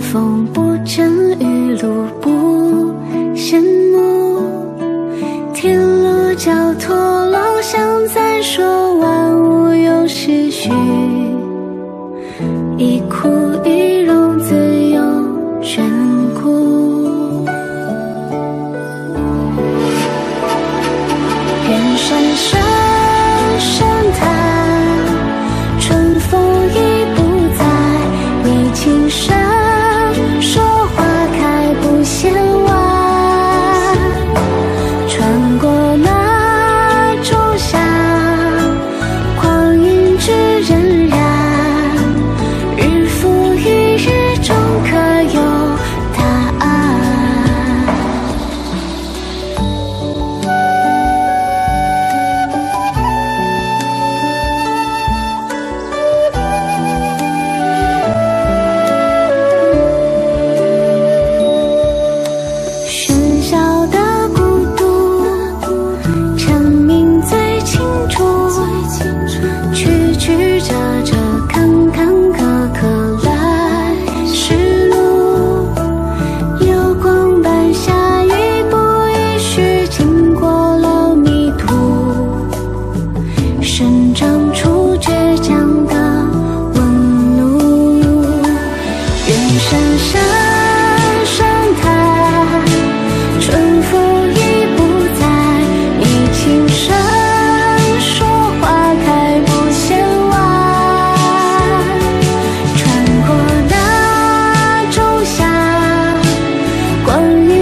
风不正，雨露不羡慕。天路交托，老乡在说，万物有时序。一哭一荣，自有眷顾。远山深深潭，春风已不在，你轻声说花开不嫌晚。穿过那仲夏，光阴只荏苒，日复一日终可有答案。喧嚣的孤独，蝉鸣最清楚。曲曲折折，坎坎坷坷，来时路。流光般下，一步一虚，经过了迷途，生长出倔强的纹路。远山深深潭，春风已不在，你轻声说花开不嫌晚。穿过那仲夏，光阴